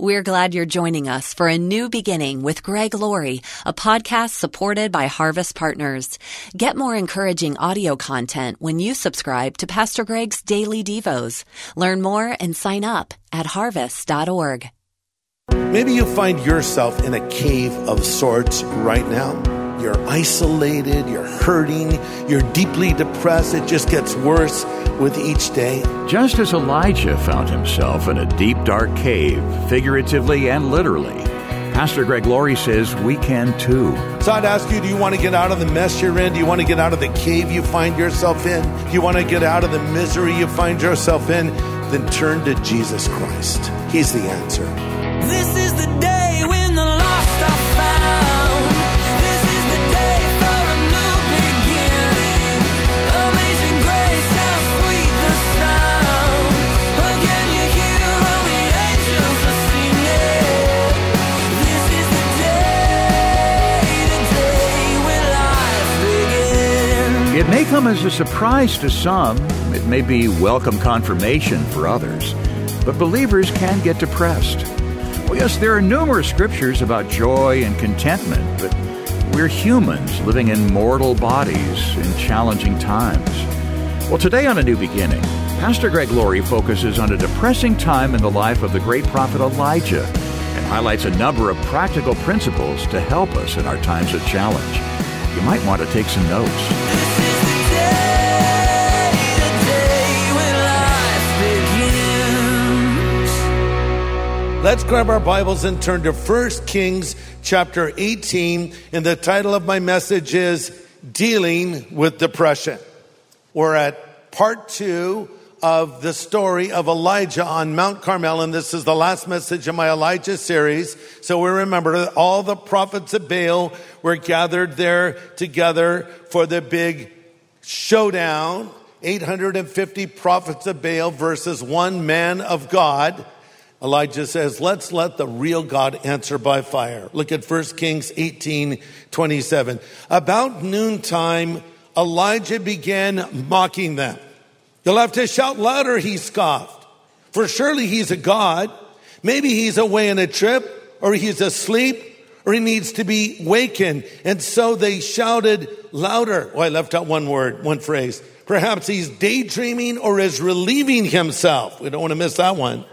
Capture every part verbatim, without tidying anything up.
We're glad you're joining us for A New Beginning with Greg Laurie, a podcast supported by Harvest Partners. Get more encouraging audio content when you subscribe to Pastor Greg's Daily Devos. Learn more and sign up at harvest dot org. Maybe you find yourself in a cave of sorts right now. You're isolated, you're hurting, you're deeply depressed. It just gets worse with each day. Just as Elijah found himself in a deep, dark cave, figuratively and literally, Pastor Greg Laurie says we can too. So I'd ask you, do you want to get out of the mess you're in? Do you want to get out of the cave you find yourself in? Do you want to get out of the misery you find yourself in? Then turn to Jesus Christ. He's the answer. This is the day when the lost are found. This is the day for a new beginning. Amazing grace, how sweet the sound. Again you hear all the angels are singing. This is the day, the day when life begins. It may come as a surprise to some. It may be welcome confirmation for others. But believers can get depressed. Well, yes, there are numerous scriptures about joy and contentment, but we're humans living in mortal bodies in challenging times. Well, today on A New Beginning, Pastor Greg Laurie focuses on a depressing time in the life of the great prophet Elijah and highlights a number of practical principles to help us in our times of challenge. You might want to take some notes. Let's grab our Bibles and turn to First Kings chapter eighteen. And the title of my message is Dealing with Depression. We're at part two of the story of Elijah on Mount Carmel. And this is the last message in my Elijah series. So we remember that all the prophets of Baal were gathered there together for the big showdown. eight hundred fifty prophets of Baal versus one man of God. Elijah says, let's let the real God answer by fire. Look at First Kings eighteen twenty-seven. About noontime, Elijah began mocking them. You'll have to shout louder, he scoffed. For surely he's a god. Maybe he's away on a trip, or he's asleep, or he needs to be wakened. And so they shouted louder. Oh, I left out one word, one phrase. Perhaps he's daydreaming or is relieving himself. We don't want to miss that one.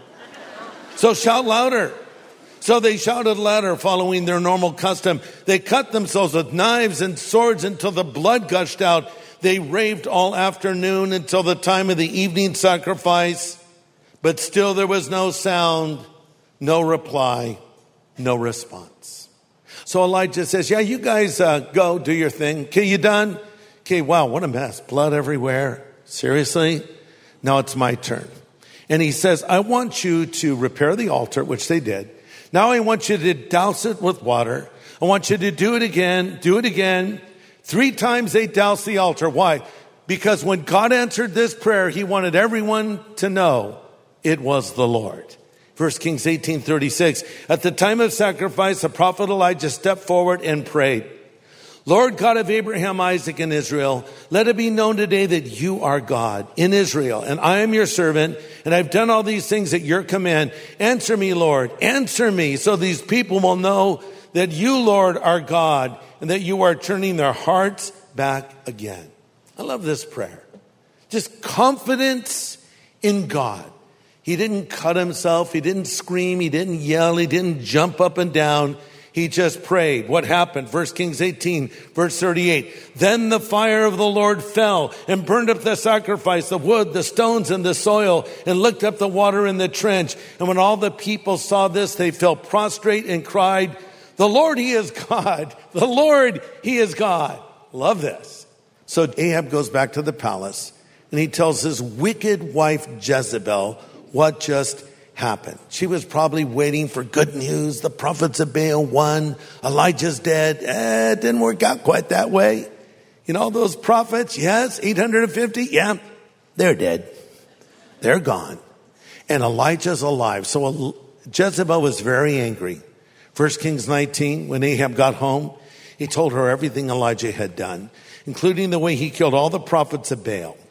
So shout louder. So they shouted louder, following their normal custom. They cut themselves with knives and swords until the blood gushed out. They raved all afternoon until the time of the evening sacrifice. But still there was no sound, no reply, no response. So Elijah says, yeah, you guys uh, go do your thing. Okay, you done? Okay, wow, what a mess. Blood everywhere. Seriously? Now it's my turn. And he says, I want you to repair the altar, which they did. Now I want you to douse it with water. I want you to do it again, do it again. Three times they doused the altar. Why? Because when God answered this prayer, he wanted everyone to know it was the Lord. First Kings eighteen thirty-six. At the time of sacrifice, the prophet Elijah stepped forward and prayed. Lord God of Abraham, Isaac, and Israel, let it be known today that you are God in Israel, and I am your servant, and I've done all these things at your command. Answer me, Lord, answer me, so these people will know that you, Lord, are God, and that you are turning their hearts back again. I love this prayer. Just confidence in God. He didn't cut himself, he didn't scream, he didn't yell, he didn't jump up and down. He just prayed. What happened? First Kings eighteen, verse thirty-eight. Then the fire of the Lord fell and burned up the sacrifice, the wood, the stones, and the soil, and licked up the water in the trench. And when all the people saw this, they fell prostrate and cried, the Lord, he is God. The Lord, he is God. Love this. So Ahab goes back to the palace, and he tells his wicked wife Jezebel what just happened. She was probably waiting for good news. The prophets of Baal won. Elijah's dead. Eh, it didn't work out quite that way. You know, those prophets, yes, eight hundred fifty, yeah, they're dead. They're gone. And Elijah's alive. So Jezebel was very angry. First Kings nineteen, when Ahab got home, he told her everything Elijah had done, including the way he killed all the prophets of Baal.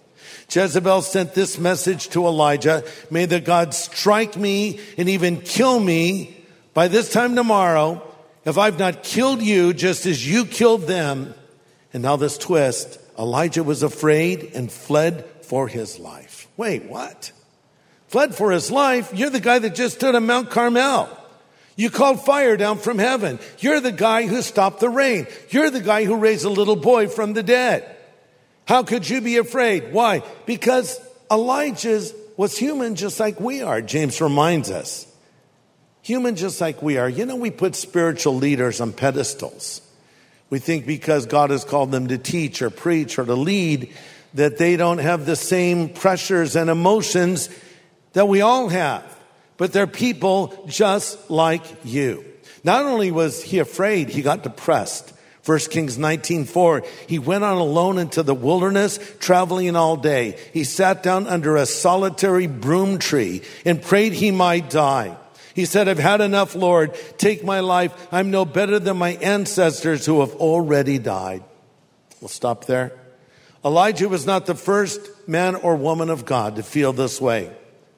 Jezebel sent this message to Elijah: may the God strike me and even kill me by this time tomorrow if I've not killed you just as you killed them. And now this twist: Elijah was afraid and fled for his life. Wait, what? Fled for his life? You're the guy that just stood on Mount Carmel. You called fire down from heaven. You're the guy who stopped the rain. You're the guy who raised a little boy from the dead. How could you be afraid? Why? Because Elijah was human just like we are. James reminds us. Human just like we are. You know, we put spiritual leaders on pedestals. We think because God has called them to teach or preach or to lead, that they don't have the same pressures and emotions that we all have. But they're people just like you. Not only was he afraid, he got depressed. First Kings nineteen four, he went on alone into the wilderness, traveling all day. He sat down under a solitary broom tree and prayed he might die. He said, I've had enough, Lord. Take my life. I'm no better than my ancestors who have already died. We'll stop there. Elijah was not the first man or woman of God to feel this way.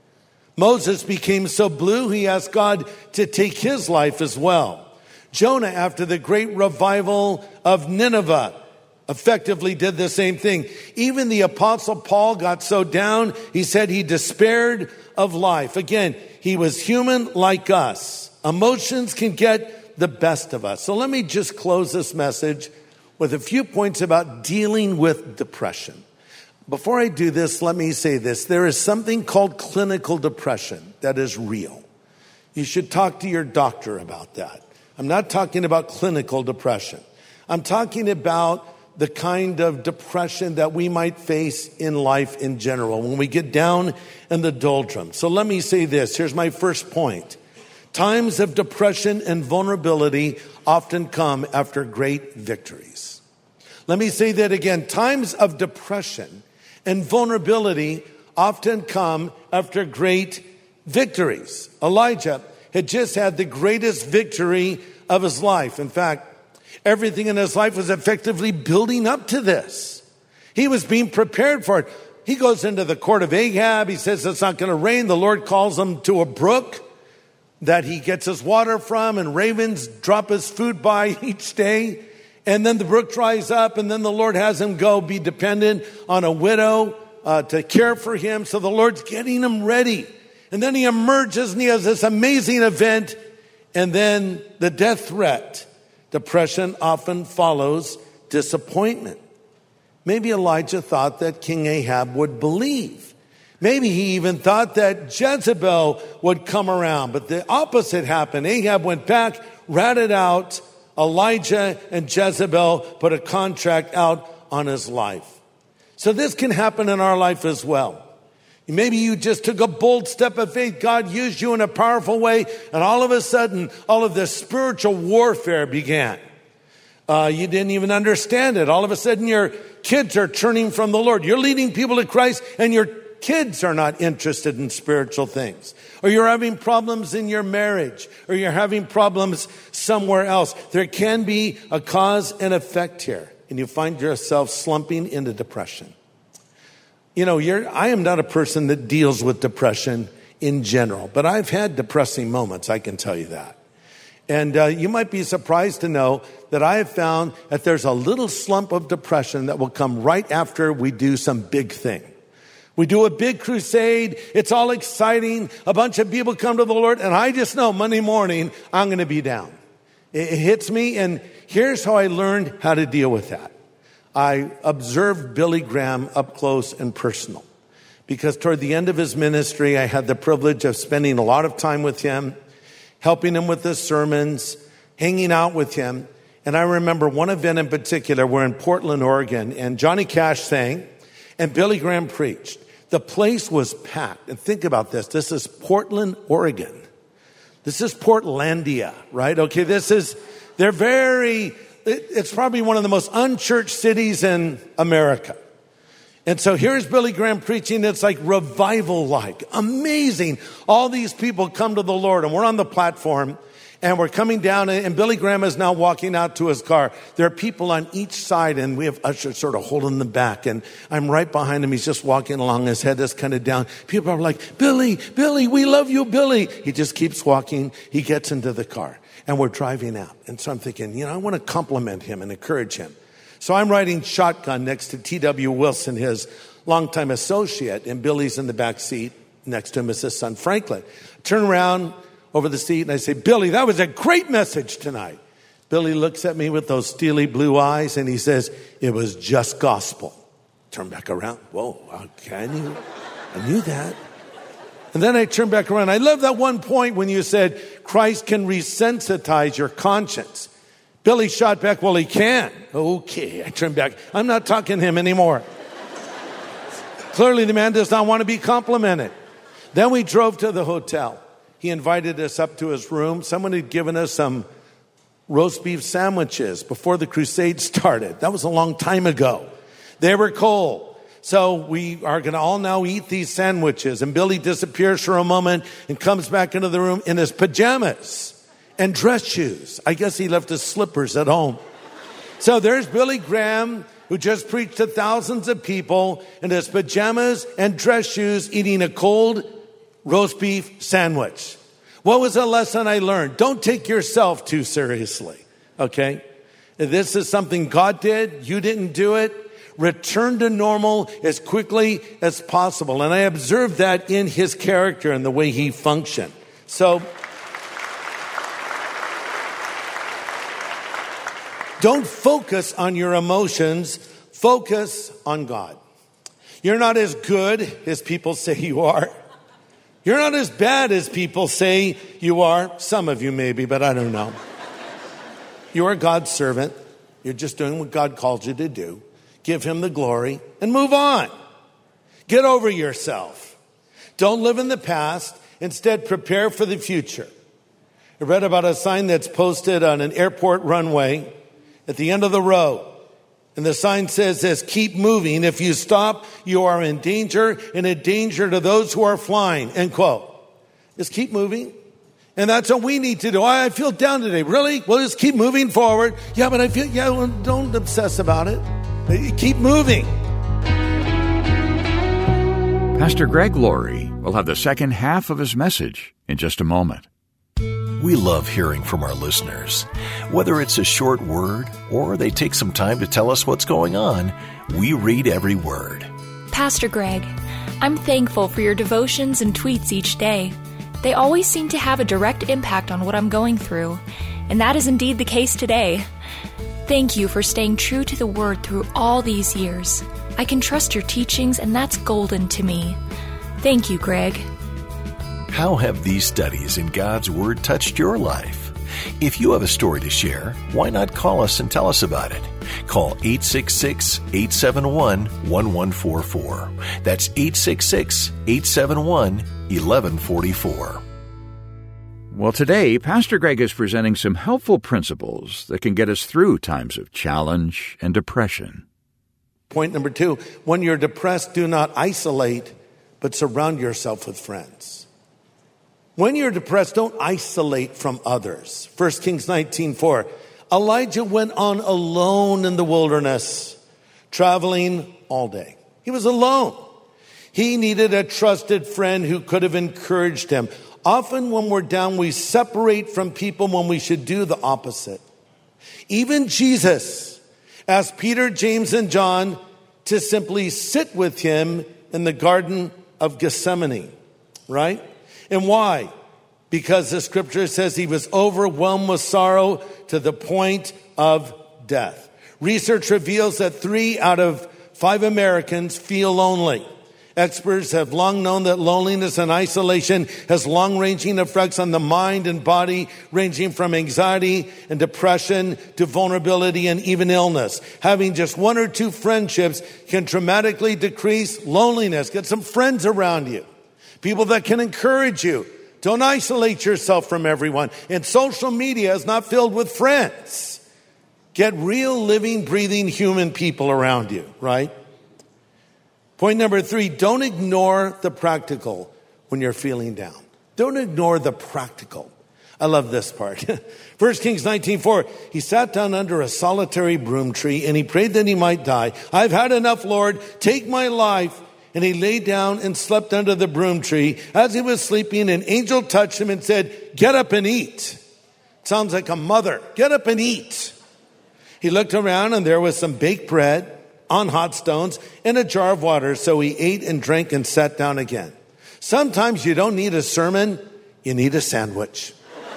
Moses became so blue, he asked God to take his life as well. Jonah, after the great revival of Nineveh, effectively did the same thing. Even the Apostle Paul got so down, he said he despaired of life. Again, he was human like us. Emotions can get the best of us. So let me just close this message with a few points about dealing with depression. Before I do this, let me say this. There is something called clinical depression that is real. You should talk to your doctor about that. I'm not talking about clinical depression. I'm talking about the kind of depression that we might face in life in general when we get down in the doldrums. So let me say this. Here's my first point. Times of depression and vulnerability often come after great victories. Let me say that again. Times of depression and vulnerability often come after great victories. Elijah had just had the greatest victory of his life. In fact, everything in his life was effectively building up to this. He was being prepared for it. He goes into the court of Ahab. He says it's not going to rain. The Lord calls him to a brook that he gets his water from, and ravens drop his food by each day. And then the brook dries up, and then the Lord has him go be dependent on a widow uh, to care for him. So the Lord's getting him ready. And then he emerges and he has this amazing event. And then the death threat. Depression often follows disappointment. Maybe Elijah thought that King Ahab would believe. Maybe he even thought that Jezebel would come around. But the opposite happened. Ahab went back, ratted out Elijah, and Jezebel put a contract out on his life. So this can happen in our life as well. Maybe you just took a bold step of faith. God used you in a powerful way, and all of a sudden, all of this spiritual warfare began. Uh, you didn't even understand it. All of a sudden, your kids are turning from the Lord. You're leading people to Christ, and your kids are not interested in spiritual things. Or you're having problems in your marriage, or you're having problems somewhere else. There can be a cause and effect here, and you find yourself slumping into depression. You know, you're, I am not a person that deals with depression in general, but I've had depressing moments, I can tell you that. And uh, you might be surprised to know that I have found that there's a little slump of depression that will come right after we do some big thing. We do a big crusade. It's all exciting. A bunch of people come to the Lord, and I just know Monday morning I'm going to be down. It, it hits me, and here's how I learned how to deal with that. I observed Billy Graham up close and personal, because toward the end of his ministry, I had the privilege of spending a lot of time with him, helping him with his sermons, hanging out with him. And I remember one event in particular. We're in Portland, Oregon, and Johnny Cash sang, and Billy Graham preached. The place was packed. And think about this. This is Portland, Oregon. This is Portlandia, right? Okay, this is, they're very... It's probably one of the most unchurched cities in America. And so here's Billy Graham preaching. It's like revival-like. Amazing. All these people come to the Lord, and we're on the platform. And we're coming down, and Billy Graham is now walking out to his car. There are people on each side, and we have ushers sort of holding the back. And I'm right behind him. He's just walking along. His head is kind of down. People are like, Billy, Billy, we love you, Billy. He just keeps walking. He gets into the car, and we're driving out. And so I'm thinking, you know, I want to compliment him and encourage him. So I'm riding shotgun next to T W Wilson, his longtime associate, and Billy's in the back seat. Next to him is his son, Franklin. Turn around over the seat, and I say, Billy, that was a great message tonight. Billy looks at me with those steely blue eyes, and he says, it was just gospel. Turn back around. Whoa, okay, I knew, I knew that. And then I turn back around. I love that one point when you said, Christ can resensitize your conscience. Billy shot back, well, he can. Okay, I turn back. I'm not talking to him anymore. Clearly, the man does not want to be complimented. Then we drove to the hotel. He invited us up to his room. Someone had given us some roast beef sandwiches before the crusade started. That was a long time ago. They were cold. So we are going to all now eat these sandwiches. And Billy disappears for a moment and comes back into the room in his pajamas and dress shoes. I guess he left his slippers at home. So there's Billy Graham, who just preached to thousands of people in his pajamas and dress shoes, eating a cold roast beef sandwich. What was a lesson I learned? Don't take yourself too seriously, okay? This is something God did. You didn't do it. Return to normal as quickly as possible. And I observed that in his character and the way he functioned. So don't focus on your emotions. Focus on God. You're not as good as people say you are. You're not as bad as people say you are. Some of you maybe, but I don't know. You are God's servant. You're just doing what God called you to do. Give him the glory and move on. Get over yourself. Don't live in the past. Instead, prepare for the future. I read about a sign that's posted on an airport runway at the end of the road. And the sign says this, keep moving. If you stop, you are in danger and a danger to those who are flying, end quote. Just keep moving. And that's what we need to do. I feel down today. Really? Well, just keep moving forward. Yeah, but I feel, yeah, well, don't obsess about it. Keep moving. Pastor Greg Laurie will have the second half of his message in just a moment. We love hearing from our listeners. Whether it's a short word or they take some time to tell us what's going on, we read every word. Pastor Greg, I'm thankful for your devotions and tweets each day. They always seem to have a direct impact on what I'm going through, and that is indeed the case today. Thank you for staying true to the Word through all these years. I can trust your teachings, and that's golden to me. Thank you, Greg. How have these studies in God's Word touched your life? If you have a story to share, why not call us and tell us about it? Call eight six six, eight seven one, one one four four. That's eight six six, eight seven one, one one four four. Well, today, Pastor Greg is presenting some helpful principles that can get us through times of challenge and depression. Point number two, when you're depressed, do not isolate, but surround yourself with friends. When you're depressed, don't isolate from others. First Kings nineteen four. Elijah went on alone in the wilderness, traveling all day. He was alone. He needed a trusted friend who could have encouraged him. Often when we're down, we separate from people when we should do the opposite. Even Jesus asked Peter, James, and John to simply sit with him in the Garden of Gethsemane, right? And why? Because the scripture says he was overwhelmed with sorrow to the point of death. Research reveals that three out of five Americans feel lonely. Experts have long known that loneliness and isolation has long-ranging effects on the mind and body, ranging from anxiety and depression to vulnerability and even illness. Having just one or two friendships can dramatically decrease loneliness. Get some friends around you, people that can encourage you. Don't isolate yourself from everyone. And social media is not filled with friends. Get real, living, breathing human people around you, right? Point number three, don't ignore the practical when you're feeling down. Don't ignore the practical. I love this part. First Kings nineteen four, he sat down under a solitary broom tree and he prayed that he might die. I've had enough, Lord. Take my life. And he lay down and slept under the broom tree. As he was sleeping, an angel touched him and said, get up and eat. Sounds like a mother. Get up and eat. He looked around and there was some baked bread on hot stones and a jar of water. So he ate and drank and sat down again. Sometimes you don't need a sermon. You need a sandwich.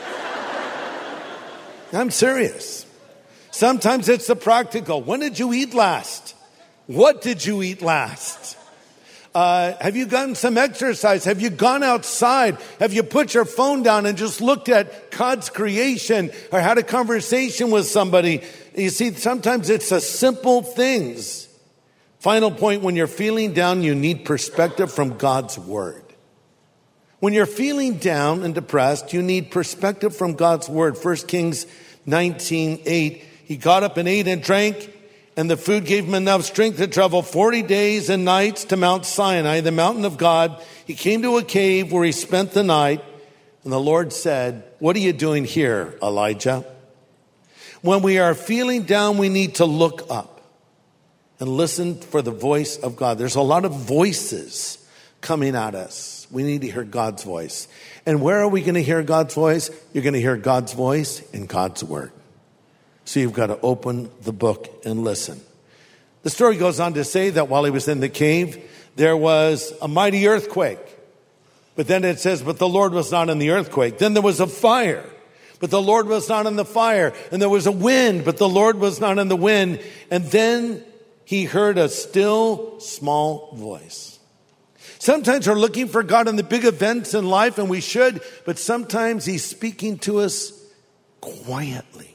I'm serious. Sometimes it's the practical. When did you eat last? What did you eat last? Uh, have you gotten some exercise? Have you gone outside? Have you put your phone down and just looked at God's creation or had a conversation with somebody? You see, sometimes it's the simple things. Final point, when you're feeling down, you need perspective from God's word. When you're feeling down and depressed, you need perspective from God's word. First Kings nineteen eight, he got up and ate and drank, and the food gave him enough strength to travel forty days and nights to Mount Sinai, the mountain of God. He came to a cave where he spent the night. And the Lord said, what are you doing here, Elijah? When we are feeling down, we need to look up and listen for the voice of God. There's a lot of voices coming at us. We need to hear God's voice. And where are we going to hear God's voice? You're going to hear God's voice in God's word. So you've got to open the book and listen. The story goes on to say that while he was in the cave, there was a mighty earthquake. But then it says, but the Lord was not in the earthquake. Then there was a fire, but the Lord was not in the fire. And there was a wind, but the Lord was not in the wind. And then he heard a still small voice. Sometimes we're looking for God in the big events in life, and we should, but sometimes he's speaking to us quietly.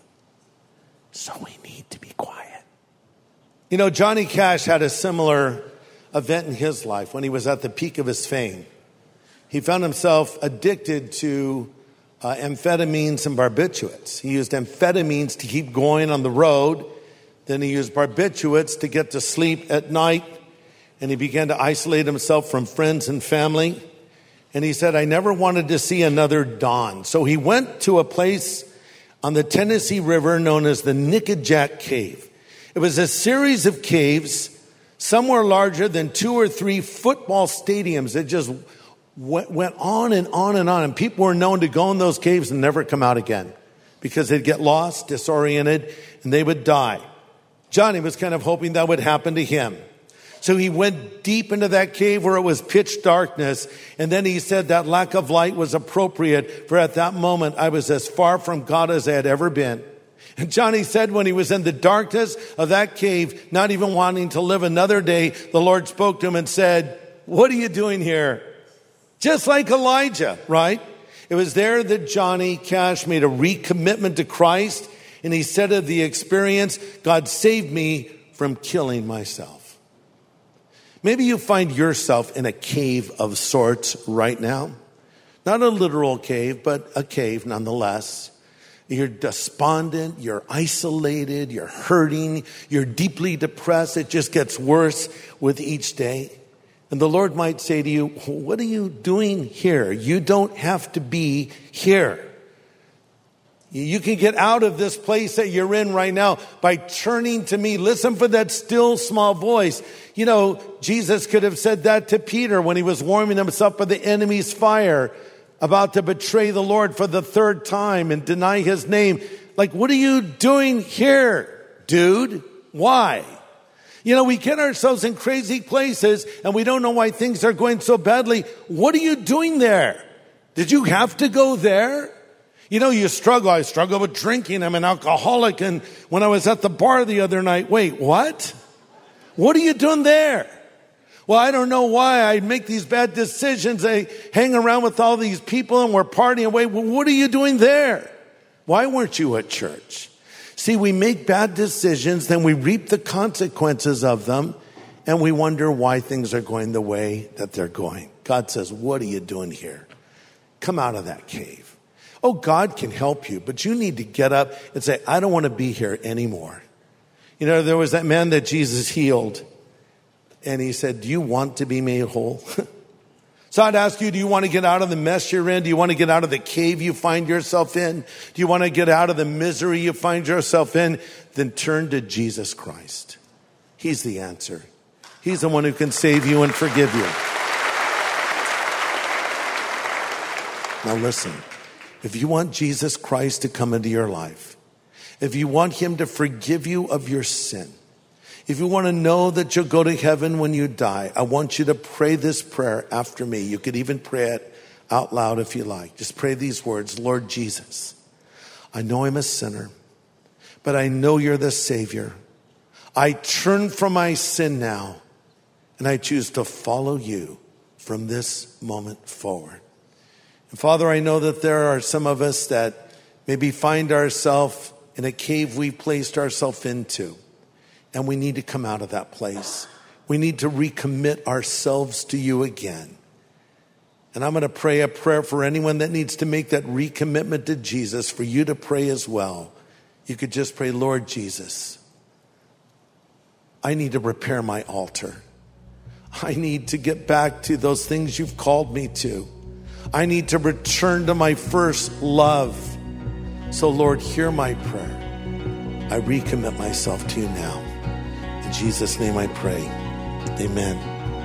So we need to be quiet. You know, Johnny Cash had a similar event in his life when he was at the peak of his fame. He found himself addicted to uh, amphetamines and barbiturates. He used amphetamines to keep going on the road. Then he used barbiturates to get to sleep at night. And he began to isolate himself from friends and family. And he said, I never wanted to see another dawn. So he went to a place on the Tennessee River known as the Nickajack Cave. It was a series of caves, somewhere larger than two or three football stadiums. It just went, went on and on and on. And people were known to go in those caves and never come out again because they'd get lost, disoriented, and they would die. Johnny was kind of hoping that would happen to him. So he went deep into that cave where it was pitch darkness. And then he said that lack of light was appropriate, for at that moment I was as far from God as I had ever been. And Johnny said when he was in the darkness of that cave, not even wanting to live another day, the Lord spoke to him and said, what are you doing here? Just like Elijah, right? It was there that Johnny Cash made a recommitment to Christ. And he said of the experience, God saved me from killing myself. Maybe you find yourself in a cave of sorts right now. Not a literal cave, but a cave nonetheless. You're despondent, you're isolated, you're hurting, you're deeply depressed. It just gets worse with each day. And the Lord might say to you, what are you doing here? You don't have to be here. You can get out of this place that you're in right now by turning to me. Listen for that still small voice. You know, Jesus could have said that to Peter when he was warming himself by the enemy's fire, about to betray the Lord for the third time and deny his name. Like, what are you doing here, dude? Why? You know, we get ourselves in crazy places and we don't know why things are going so badly. What are you doing there? Did you have to go there? You know, you struggle. I struggle with drinking. I'm an alcoholic. And when I was at the bar the other night, wait, what? What are you doing there? Well, I don't know why I make these bad decisions. I hang around with all these people and we're partying away. Well, what are you doing there? Why weren't you at church? See, we make bad decisions, then we reap the consequences of them, and we wonder why things are going the way that they're going. God says, what are you doing here? Come out of that cave. Oh, God can help you, but you need to get up and say, I don't want to be here anymore. You know, there was that man that Jesus healed, and he said, do you want to be made whole? So I'd ask you, do you want to get out of the mess you're in? Do you want to get out of the cave you find yourself in? Do you want to get out of the misery you find yourself in? Then turn to Jesus Christ. He's the answer. He's the one who can save you and forgive you. Now listen, if you want Jesus Christ to come into your life, if you want him to forgive you of your sin, if you want to know that you'll go to heaven when you die, I want you to pray this prayer after me. You could even pray it out loud if you like. Just pray these words. Lord Jesus, I know I'm a sinner, but I know you're the Savior. I turn from my sin now, and I choose to follow you from this moment forward. And Father, I know that there are some of us that maybe find ourselves in a cave we placed ourselves into. And we need to come out of that place. We need to recommit ourselves to you again. And I'm going to pray a prayer for anyone that needs to make that recommitment to Jesus, for you to pray as well. You could just pray, Lord Jesus, I need to repair my altar. I need to get back to those things you've called me to. I need to return to my first love. So Lord, hear my prayer. I recommit myself to you now. In Jesus' name I pray. Amen.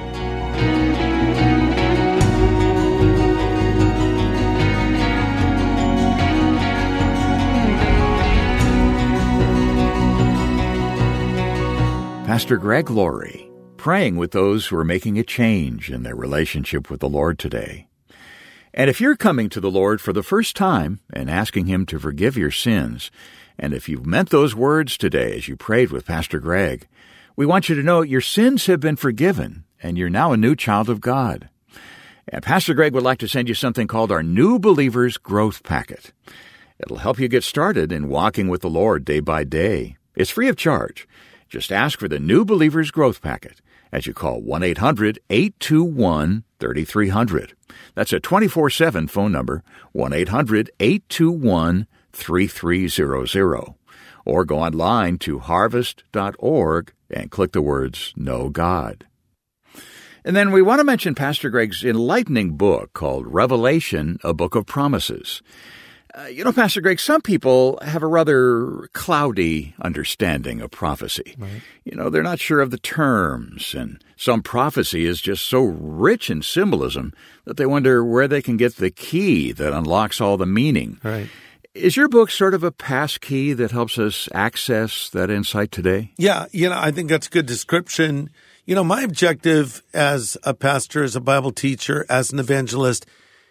Pastor Greg Laurie, praying with those who are making a change in their relationship with the Lord today. And if you're coming to the Lord for the first time and asking him to forgive your sins, and if you've meant those words today as you prayed with Pastor Greg, we want you to know your sins have been forgiven, and you're now a new child of God. And Pastor Greg would like to send you something called our New Believers Growth Packet. It'll help you get started in walking with the Lord day by day. It's free of charge. Just ask for the New Believers Growth Packet as you call one eight hundred eight two one three three zero zero. That's a twenty-four seven phone number, one eight hundred eight two one three three zero zero. Or go online to harvest dot org and click the words Know God. And then we want to mention Pastor Greg's enlightening book called Revelation, a Book of Promises. Uh, you know, Pastor Greg, some people have a rather cloudy understanding of prophecy. Right. You know, they're not sure of the terms, and some prophecy is just so rich in symbolism that they wonder where they can get the key that unlocks all the meaning. Right. Is your book sort of a pass key that helps us access that insight today? Yeah, you know, I think that's a good description. You know, my objective as a pastor, as a Bible teacher, as an evangelist,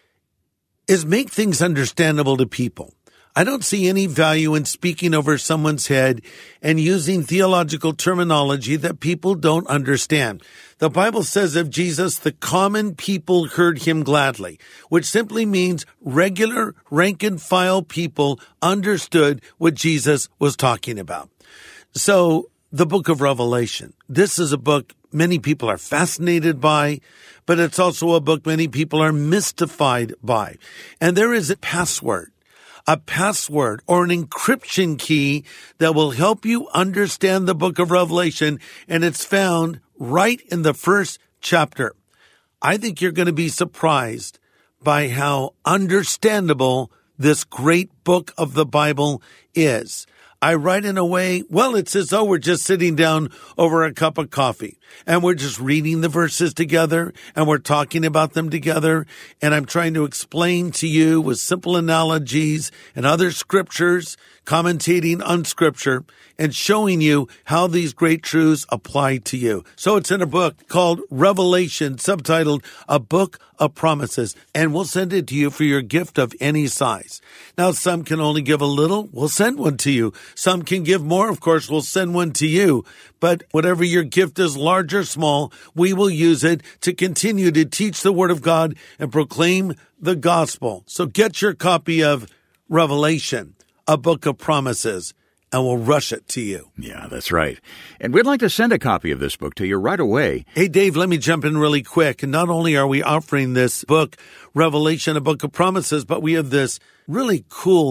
is make things understandable to people. I don't see any value in speaking over someone's head and using theological terminology that people don't understand. The Bible says of Jesus, the common people heard him gladly, which simply means regular rank and file people understood what Jesus was talking about. So the book of Revelation, this is a book many people are fascinated by, but it's also a book many people are mystified by. And there is a password. A password or an encryption key that will help you understand the book of Revelation, and it's found right in the first chapter. I think you're going to be surprised by how understandable this great book of the Bible is. I write in a way, well, it's as though we're just sitting down over a cup of coffee and we're just reading the verses together and we're talking about them together. And I'm trying to explain to you with simple analogies and other scriptures, commentating on scripture and showing you how these great truths apply to you. So it's in a book called Revelation, subtitled A Book of Promises, and we'll send it to you for your gift of any size. Now, some can only give a little. We'll send one to you. Some can give more. Of course, we'll send one to you. But whatever your gift is, large or small, we will use it to continue to teach the Word of God and proclaim the gospel. So get your copy of Revelation, A Book of Promises, and we'll rush it to you. Yeah, that's right. And we'd like to send a copy of this book to you right away. Hey, Dave, let me jump in really quick. And not only are we offering this book, Revelation, A Book of Promises, but we have this really cool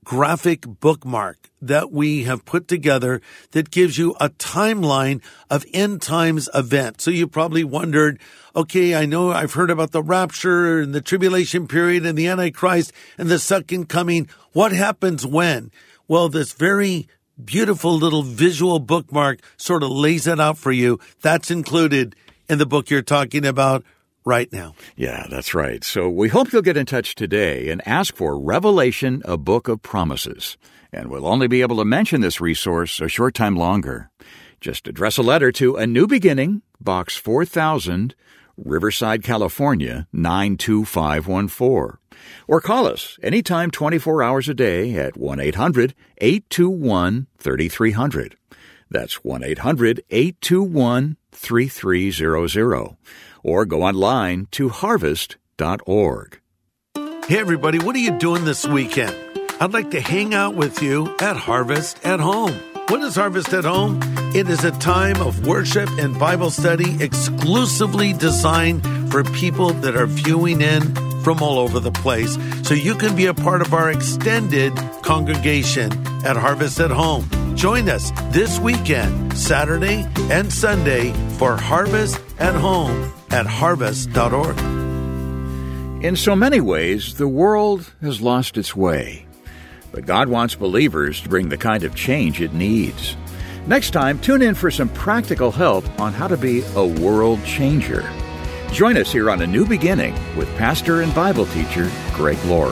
graphic bookmark that we have put together that gives you a timeline of end times events. So you probably wondered, okay, I know I've heard about the rapture and the tribulation period and the Antichrist and the second coming. What happens when? Well, this very beautiful little visual bookmark sort of lays it out for you. That's included in the book you're talking about right now. Yeah, that's right. So we hope you'll get in touch today and ask for Revelation, a Book of Promises. And we'll only be able to mention this resource a short time longer. Just address a letter to A New Beginning, Box four thousand, Riverside, California, nine two five one four. Or call us anytime twenty-four hours a day at one eight hundred, eight two one, three three zero zero. That's one eight hundred, eight two one, three three zero zero. Or go online to harvest dot org. Hey, everybody, what are you doing this weekend? I'd like to hang out with you at Harvest at Home. What is Harvest at Home? It is a time of worship and Bible study exclusively designed for people that are viewing in from all over the place. So you can be a part of our extended congregation at Harvest at Home. Join us this weekend, Saturday and Sunday, for Harvest at Home at harvest dot org. In so many ways, the world has lost its way. But God wants believers to bring the kind of change it needs. Next time, tune in for some practical help on how to be a world changer. Join us here on A New Beginning with pastor and Bible teacher Greg Laurie.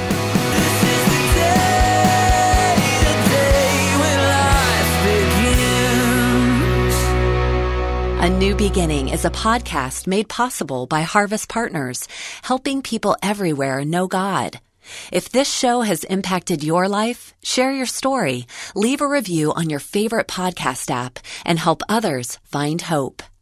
A New Beginning is a podcast made possible by Harvest Partners, helping people everywhere know God. If this show has impacted your life, share your story, leave a review on your favorite podcast app, and help others find hope.